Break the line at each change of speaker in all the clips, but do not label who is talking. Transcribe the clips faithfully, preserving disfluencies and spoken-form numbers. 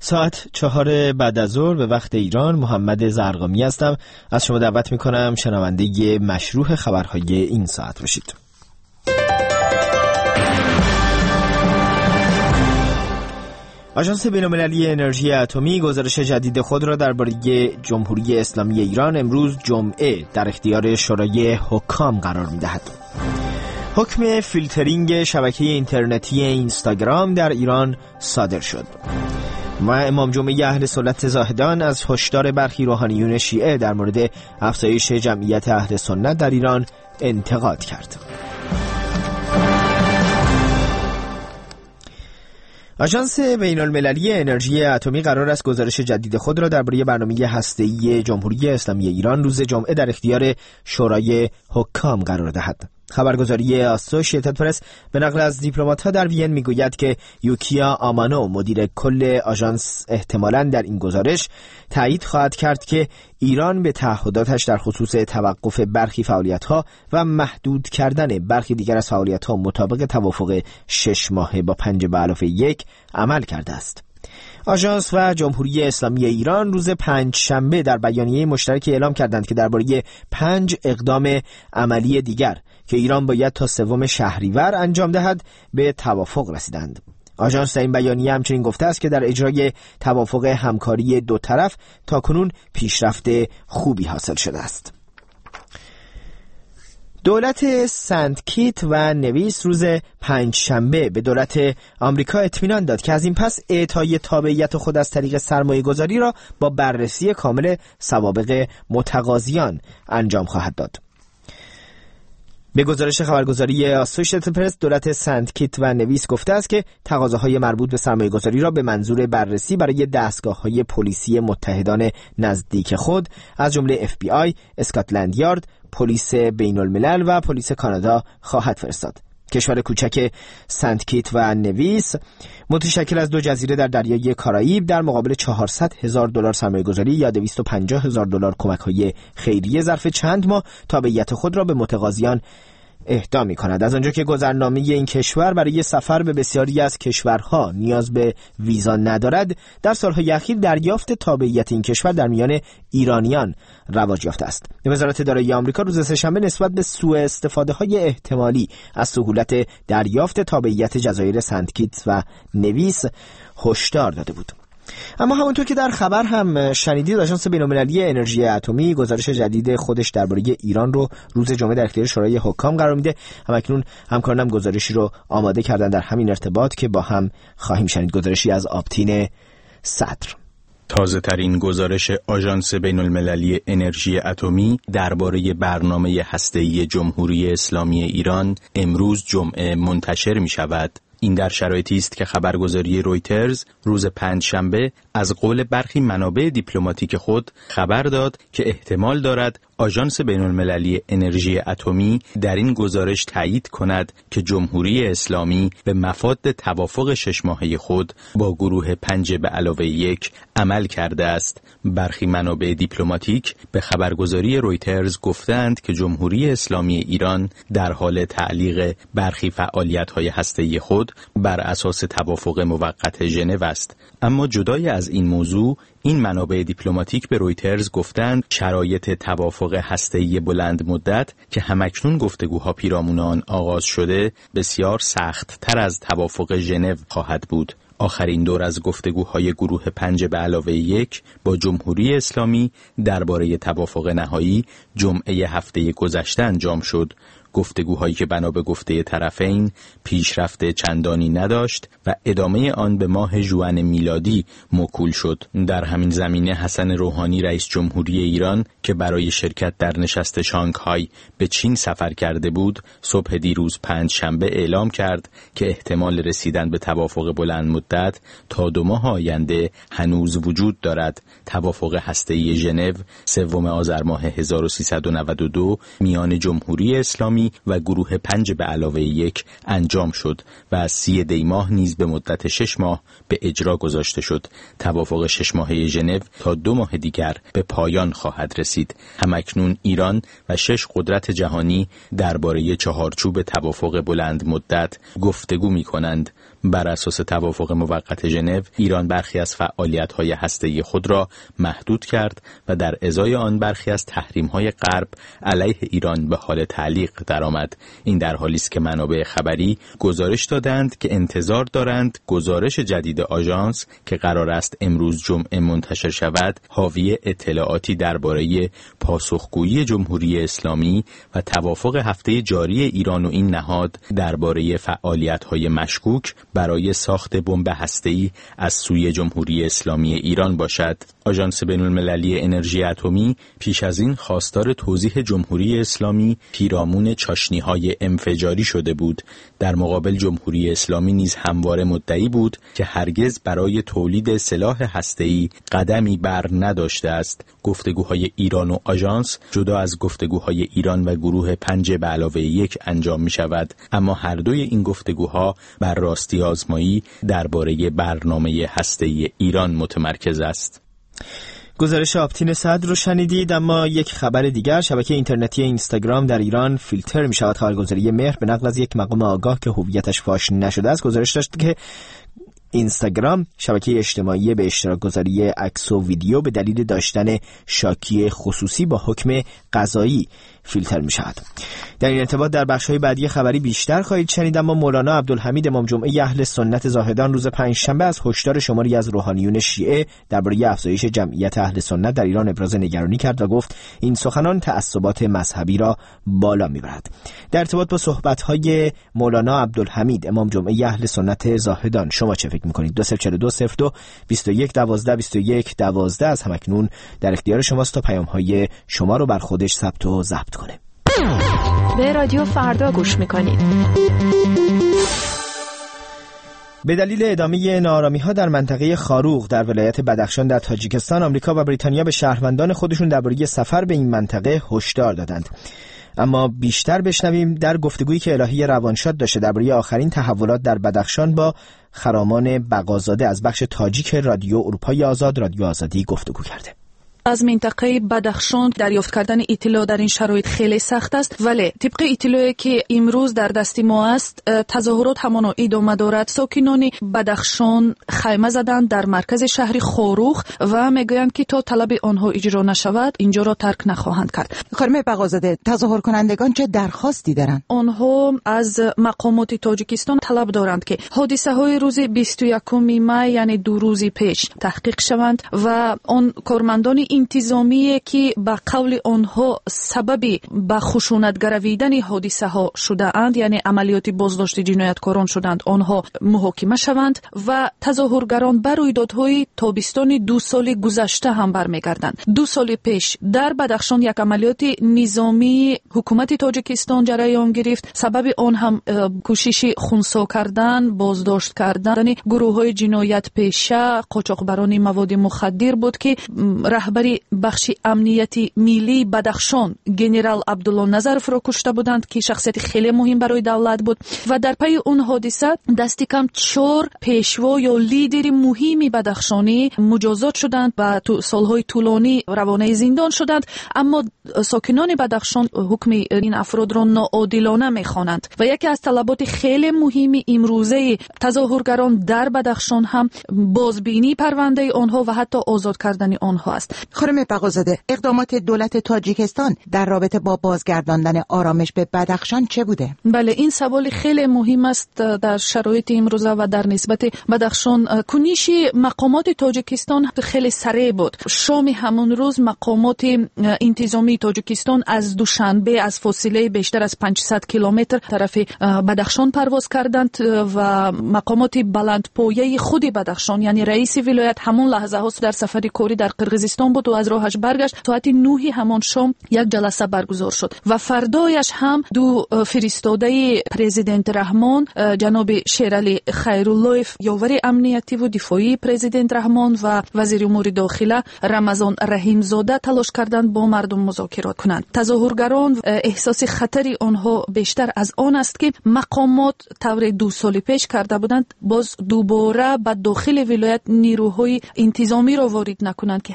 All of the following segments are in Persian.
ساعت چهار بعد از ظهر به وقت ایران. محمد زرقامی هستم. از شما دعوت میکنم شنونده مشروع خبرهای این ساعت باشید. آژانس بین‌المللی انرژی اتمی گزارش جدید خود را درباره جمهوری اسلامی ایران امروز جمعه در اختیار شورای حکام قرار می‌دهد. حکم فیلترینگ شبکه اینترنتی اینستاگرام در ایران صادر شد و امام جمعه اهل سنت زاهدان از هشدار برخی روحانیون شیعه در مورد افزایش جمعیت اهل سنت در ایران انتقاد کرد. آژانس بین‌المللی انرژی اتمی قرار است گزارش جدید خود را درباره برنامه هسته‌ای جمهوری اسلامی ایران روز جمعه در اختیار شورای حکام قرار دهد. خبرگزاری آسوشیتد پرس به نقل از دیپلمات‌ها در وین میگوید که یوکیا آمانو مدیر کل آژانس احتمالاً در این گزارش تایید خواهد کرد که ایران به تعهداتش در خصوص توقف برخی فعالیت‌ها و محدود کردن برخی دیگر از فعالیت‌ها مطابق توافق شش ماهه با پنج به علاوه یک عمل کرده است. آژانس و جمهوری اسلامی ایران روز پنج شنبه در بیانیه مشترک اعلام کردند که درباره پنج اقدام عملی دیگر که ایران باید تا سوم شهریور انجام دهد به توافق رسیدند. آژانس در این بیانیه همچنین گفته است که در اجرای توافق همکاری دو طرف تاکنون پیشرفت خوبی حاصل شده است. دولت سنت کیت و نویس روز پنج شنبه به دولت آمریکا اطمینان داد که از این پس اعطای تابعیت خود از طریق سرمایه گذاری را با بررسی کامل سوابق متقاضیان انجام خواهد داد. به گزارش خبرگزاری آسوشیتد پرس دولت سنت کیت و نویس گفته است که تقاضاهای مربوط به سرمایه گذاری را به منظور بررسی برای دستگاه‌های پلیسی متحدان نزدیک خود از جمله اف بی آی، اسکاتلند یارد، پلیس بین الملل و پلیس کانادا خواهد فرستاد. کشور کوچک سنت کیت و نویس متشکل از دو جزیره در دریای کارائیب در مقابل چهارصد هزار دلار سرمایه‌گذاری یا دویست و پنجاه هزار دلار کمک‌های خیریه ظرف چند ماه تابعیت خود را به متقاضیان اهدا می‌کند. از آنجا که گذرنامه این کشور برای سفر به بسیاری از کشورها نیاز به ویزا ندارد، در سالهای اخیر دریافت تابعیت این کشور در میان ایرانیان رواج یافته است. وزارت دارایی آمریکا روز سه‌شنبه نسبت به سوء استفاده‌های احتمالی از سهولت دریافت تابعیت جزایر سنت کیت و نویس هشدار داده بود. اما همونطور که در خبر هم شنیدید، آژانس بین‌المللی انرژی اتمی گزارش جدید خودش درباره ایران رو روز جمعه در اختیار شورای حکام قرار میده. همکنون همکارانم گزارشی رو آماده کردن در همین ارتباط که با هم خواهیم شنید. گزارشی از آبتین صدر.
تازه ترین گزارش آژانس بین‌المللی انرژی اتمی درباره برنامه هسته‌ای جمهوری اسلامی ایران امروز جمعه منتشر می شود. این در شرایطی است که خبرگزاری رویترز روز پنجشنبه از قول برخی منابع دیپلماتیک خود خبر داد که احتمال دارد آژانس بین‌المللی انرژی اتمی در این گزارش تایید کند که جمهوری اسلامی به مفاد توافق شش ماهه خود با گروه پنج به علاوه یک عمل کرده است. برخی منابع دیپلماتیک به خبرگزاری رویترز گفتند که جمهوری اسلامی ایران در حال تعلیق برخی فعالیت‌های هسته‌ای خود بر اساس توافق موقت ژنو است. اما جدای از این موضوع، این منابع دیپلماتیک به رویترز گفتند شرایط توافق هسته‌ای بلند مدت که همکنون گفتگوها پیرامون آن آغاز شده بسیار سخت تر از توافق ژنو خواهد بود. آخرین دور از گفتگوهای گروه پنج به علاوه یک با جمهوری اسلامی درباره توافق نهایی جمعه هفته گذشته انجام شد. گفتگوهایی که بنا به گفته طرفین پیشرفت چندانی نداشت و ادامه آن به ماه ژوئن میلادی موکول شد. در همین زمینه حسن روحانی رئیس جمهوری ایران که برای شرکت در نشست شانگهای به چین سفر کرده بود، صبح دیروز پنج شنبه اعلام کرد که احتمال رسیدن به توافق بلند مدت تا دو ماه آینده هنوز وجود دارد. توافق هسته‌ای ژنو سوم آذر ماه هزار و سیصد و نود و دو میان جمهوری اسلامی و گروه پنج به علاوه یک انجام شد و از سی دی ماه نیز به مدت شش ماه به اجرا گذاشته شد. توافق شش ماهه ژنو تا دو ماه دیگر به پایان خواهد رسید. همکنون ایران و شش قدرت جهانی درباره چهارچوب توافق بلند مدت گفتگو می کنند. بر اساس توافق موقت ژنو ایران برخی از فعالیت‌های هسته‌ای خود را محدود کرد و در ازای آن برخی از تحریم‌های غرب علیه ایران به حال تعلیق درآمد. این در حالی است که منابع خبری گزارش دادند که انتظار دارند گزارش جدید آژانس که قرار است امروز جمعه منتشر شود حاوی اطلاعاتی درباره پاسخگویی جمهوری اسلامی و توافق هفته جاری ایران و این نهاد درباره فعالیت‌های مشکوک برای ساخت بمب هسته‌ای از سوی جمهوری اسلامی ایران باشد. آژانس بین‌المللی انرژی اتمی پیش از این خواستار توضیح جمهوری اسلامی پیرامون چاشنی‌های انفجاری شده بود. در مقابل جمهوری اسلامی نیز همواره مدعی بود که هرگز برای تولید سلاح هسته‌ای قدمی بر نداشته است. گفتگوهای ایران و آژانس جدا از گفتگوهای ایران و گروه پنج به علاوه یک انجام می شود، اما هر دوی این گفتگوها بر راستی آزمایی درباره برنامه هسته‌ای ایران متمرکز است.
گزارش آپتین صدر رو شنیدید. اما یک خبر دیگر، شبکه اینترنتی اینستاگرام در ایران فیلتر می شود. خبرگزاری مهر به نقل از یک مقام آگاه که هویتش فاش نشده است گزارش داشت که اینستاگرام شبکه اجتماعی به اشتراک گذاری عکس و ویدیو به دلیل داشتن شاکی خصوصی با حکم قضایی فیلتر می شود. در این ارتباط در بخش‌های بعدی خبری بیشتر خواهید شنید. اما مولانا عبدالحمید امام جمعه اهل سنت زاهدان روز پنجشنبه از هشدار شماری از روحانیون شیعه درباره افزایش جمعیت اهل سنت در ایران ابراز نگرانی کرد و گفت این سخنان تعصبات مذهبی را بالا می‌برد. در ارتباط با صحبت‌های مولانا عبدالحمید امام جمعه اهل سنت زاهدان شما چه فکر می‌کنید؟ دو صفر چهار دو صفر دو بیست و یک دوازده بیست و یک دوازده از همکنون در اختیار شماست تا پیام‌های شما رو بر خودش ثبت و ضبط کنه.
به رادیو فردا گوش میکنید.
به دلیل ادامه ناآرامی‌ها در منطقه خاروق در ولایت بدخشان در تاجیکستان، آمریکا و بریتانیا به شهروندان خودشون درباره سفر به این منطقه هشدار دادند. اما بیشتر بشنویم در گفتگویی که الهی روانشاد داشته درباره آخرین تحولات در بدخشان با خرامان بقازاده از بخش تاجیک رادیو اروپای آزاد رادیو آزادی گفتگو کرده.
از منطقه بدخشان دریافت کردن اطلاع در این شرایط خیلی سخت است، ولی طبق اطلاعی که امروز در دست ما است تظاهرات همان ادامه دارد. ساکنان بدخشان خیمه زدند در مرکز شهر خاروق و میگویند که تا طلب آنها اجرا نشود اینجا را ترک نخواهند کرد.
خانم بقازاده، تظاهر کنندگان چه درخواستی دارند؟
آنها از مقامات تاجیکستان طلب دارند که حادثه های روز بیست و یکم می یعنی دو روز پیش تحقیق شوند و آن کارمندان انتظامی که به قول آنها سبب به خشونت گرویدن حادثه ها شده اند یعنی عملیات بازداشت جنایتکاران شدند آنها محاکمه شوند و تظاهرگران بر رویدادهای تابستان دو سال گذشته هم برمیگردند. دو سال پیش در بدخشان یک عملیات نظامی حکومت تاجیکستان جریان گرفت. سبب آن هم کوشش خنثی کردن، بازداشت کردن گروه های جنایت پیشه، قاچاقبران مواد مخدر بود که رهبر بخش امنیتی ملی بدخشان گنرال عبدالله نظرف را کشته بودند که شخصیت خیلی مهم برای دولت بود و در پی اون حادثه دست کم چهار پیشوا یا لیدر مهمی بدخشانی مجازات شدند و تو سالهای طولانی روانه زندان شدند. اما ساکنان بدخشان حکم این افراد را ناعادلانه میخوانند و یکی از طلبات خیلی مهمی امروزه تظاهرگران در بدخشان هم بازبینی پرونده آنها و حتی آزاد کردن آنها است.
خانم بقازاده، اقدامات دولت تاجیکستان در رابطه با بازگرداندن آرامش به بدخشان چه بوده؟
بله، این سوال خیلی مهم است در شرایط امروزه و در نسبت بدخشان. کنش مقامات تاجیکستان خیلی سریع بود. شام همون روز مقامات انتظامی تاجیکستان از دوشنبه از فاصله بیشتر از پانصد کیلومتر طرف بدخشان پرواز کردند و مقامات بلندپایه خود بدخشان یعنی رئیس ولایت همون لحظه ها در سفر کاری در قرقیزستان بود و از راهش برگشت. ساعت نه همان شام یک جلسه برگزار شد و فردایش هم دو فرستاده پرزیدنت رحمان جناب شیرعلی خیراللهیف یاور امنیتی و دفاعی پرزیدنت رحمان و وزیر امور داخله رمضان رحیم زاده تلاش کردند با مردم مذاکرات کنند. تظاهرگران احساس خطری آنها بیشتر از آن است که مقامات طور دو سال پیش کرده بودند باز دوباره به داخل ولایت نیروهای انتظامی را وارد نکنند که همین چیز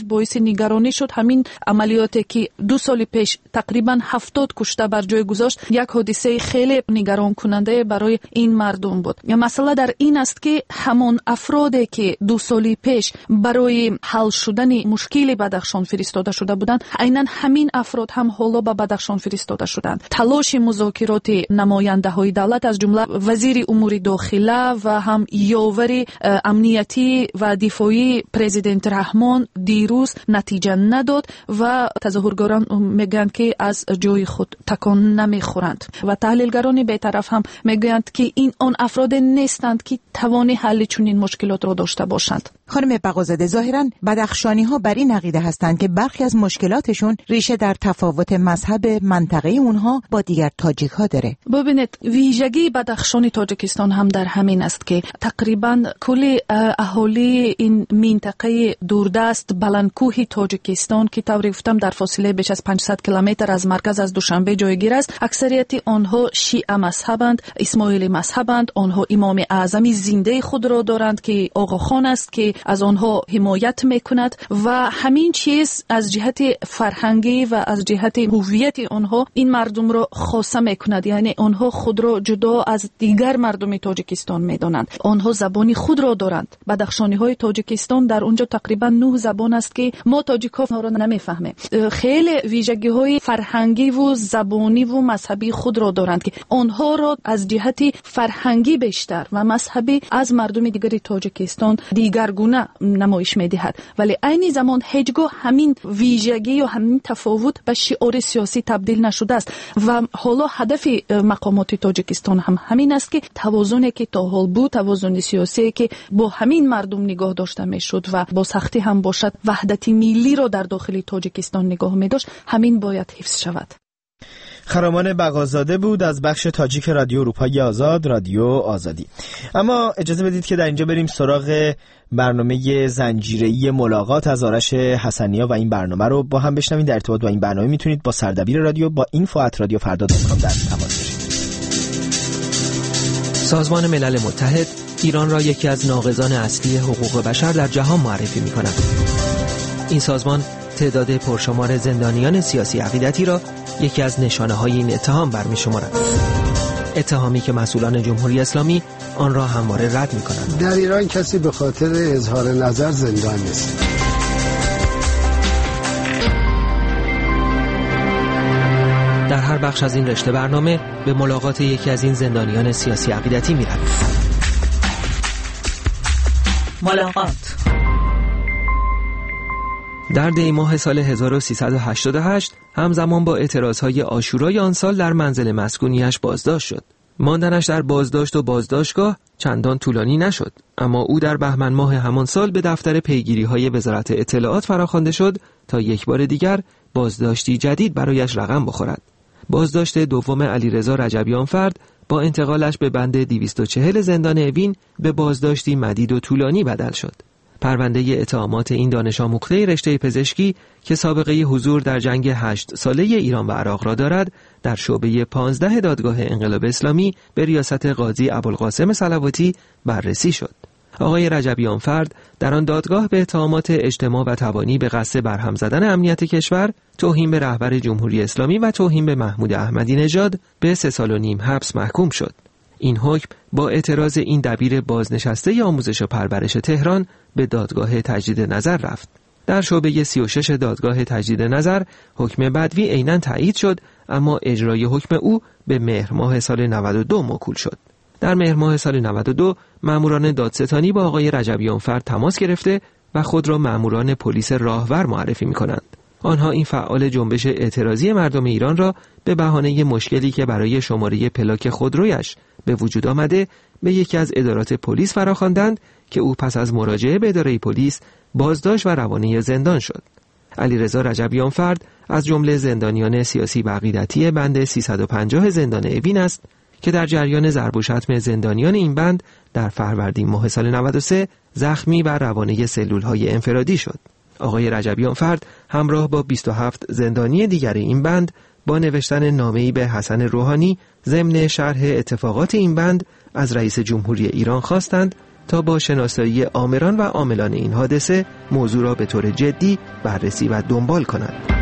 چیز باعث نگرانی شد همین عملیاتی که دو سال پیش تقریبا هفتاد کشته بر جای گذاشت یک حادثه خیلی نگران کننده برای این مردم بود. یا مسئله در این است که همون افرادی که دو سال پیش برای حل شدن مشکل بدخشان فرستاده شده بودند، عیناً همین افراد هم حالا به بدخشان فرستاده شدند. تلاش مذاکرات نماینده های دولت از جمله وزیر امور داخله و هم یاور امنیتی و دفاعی پرزیدنت رحمان دیروز نتیجه نداد و تظاهرگران میگن که از جای خود تکان نمیخورند و تحلیلگران بی‌طرف هم میگویند که این آن افراد نیستند که توان حل چنین مشکلات را داشته باشند.
خانم بقازاده، ظاهراً بدخشانی ها بر این عقیده هستند که برخی از مشکلاتشون ریشه در تفاوت مذهب منطقه اونها با دیگر تاجیک ها داره.
ببینید، ویژگی بدخشان تاجیکستان هم در همین است که تقریباً کل اهالی این منطقه دوردست بلندکوه تاجیکستان که طوری گفتم در فاصله بیش از پانصد کیلومتر از مرکز از دوشنبه جایگیر است، اکثریت آنها شیعه مذهبند، اسماعیلی مذهبند. آنها امام اعظم زنده خود را دارند که آقا خان است که از آنها حمایت میکند و همین چیز از جهت فرهنگی و از جهت هویت آنها این مردم را خاصه میکند. یعنی آنها خود را جدا از دیگر مردم تاجیکستان میدانند. آنها زبانی خود را دارند. بدخشانی های تاجیکستان در اونجا تقریبا نه زبان است که ما تاجیک ها را نمیفهمیم. خیلی ویژگی های فرهنگی و زبانی و مذهبی خود را دارند که آنها را از جهت فرهنگی بیشتر و مذهبی از مردم دیگر تاجیکستان دیگرگونه نمایش میدهد، ولی عین زمان هیچگاه همین ویژگی و همین تفاوت به شعار سیاسی تبدیل نشده است و حالا هدف مقامات تاجیکستان هم همین است که توازنی که تا حال بود، توازن سیاسی که با همین مردم نگاه داشته میشد و با سختی هم باشد وحدت ملی را در داخل تاجیکستان نگاه می‌داشت، همین باید حفظ شود.
خرامان بقازاده بود از بخش تاجیک رادیو اروپای آزاد، رادیو آزادی. اما اجازه بدید که در اینجا بریم سراغ برنامه زنجیره‌ای ملاقات از آرش حسنیا و این برنامه رو با هم بشنوید. در ارتباط با این برنامه میتونید با سردبیر رادیو با اینفو ات رادیو فردا دات کام در تماس باشید.
سازمان ملل متحد ایران را یکی از ناقضان اصلی حقوق بشر در جهان معرفی می‌کند. این سازمان تعداد پرشمار زندانیان سیاسی عقیدتی را یکی از نشانه‌های این اتهام برمی‌شمارد. اتهامی که مسئولان جمهوری اسلامی آن را همواره رد می‌کنند.
در ایران کسی به خاطر اظهار نظر زندان نیست.
در هر بخش از این رشته برنامه به ملاقات یکی از این زندانیان سیاسی عقیدتی می‌رویم.
ملاقات
در دی ماه سال هزار و سیصد و هشتاد و هشت همزمان با اعتراضهای عاشورای آن سال در منزل مسکونیش بازداشت شد. ماندنش در بازداشت و بازداشتگاه چندان طولانی نشد، اما او در بهمن ماه همان سال به دفتر پیگیری‌های وزارت اطلاعات فراخوانده شد تا یک بار دیگر بازداشتی جدید برایش رقم بخورد. بازداشت دوم علیرضا رجبیانفرد با انتقالش به بند دویست و چهل زندان اوین به بازداشتی مدید و طولانی بدل شد. پرونده اتهامات این دانش آموخته رشته پزشکی که سابقه حضور در جنگ هشت ساله ایران و عراق را دارد، در شعبه پانزده دادگاه انقلاب اسلامی به ریاست قاضی ابوالقاسم صلواتی بررسی شد. آقای رجبیانفرد در آن دادگاه به اتهامات اجتماع و تبانی به قصد برهم زدن امنیت کشور، توهین به رهبر جمهوری اسلامی و توهین به محمود احمدی نژاد به سه سال و نیم حبس محکوم شد. این حکم با اعتراض این دبیر بازنشسته آموزش و پرورش تهران به دادگاه تجدید نظر رفت. در شعبه سی و شش دادگاه تجدید نظر حکم بدوی عیناً تایید شد، اما اجرای حکم او به مهر ماه سال نود و دو موکول شد. در مهر ماه سال نود و دو ماموران دادستانی با آقای رجبیانفرد تماس گرفته و خود را ماموران پلیس راهور معرفی می‌کنند. آنها این فعال جنبش اعتراضی مردم ایران را به بهانه مشکلی که برای شماره پلاک خودرویش به وجود آمده به یکی از ادارات پلیس فراخواندند که او پس از مراجعه به اداره پلیس بازداشت و روانه زندان شد. علیرضا رجبیانفرد از جمله زندانیان سیاسی و عقیدتی بند سیصد و پنجاه زندان اوین است که در جریان ضرب و شتم زندانیان این بند در فروردین ماه سال نود و سه زخمی و روانه سلول‌های انفرادی شد. آقای رجبیانفرد همراه با بیست و هفت زندانی دیگر این بند با نوشتن نامه‌ای به حسن روحانی ضمن شرح اتفاقات این بند از رئیس جمهوری ایران خواستند تا با شناسایی آمران و عاملان این حادثه موضوع را به طور جدی بررسی و دنبال کنند.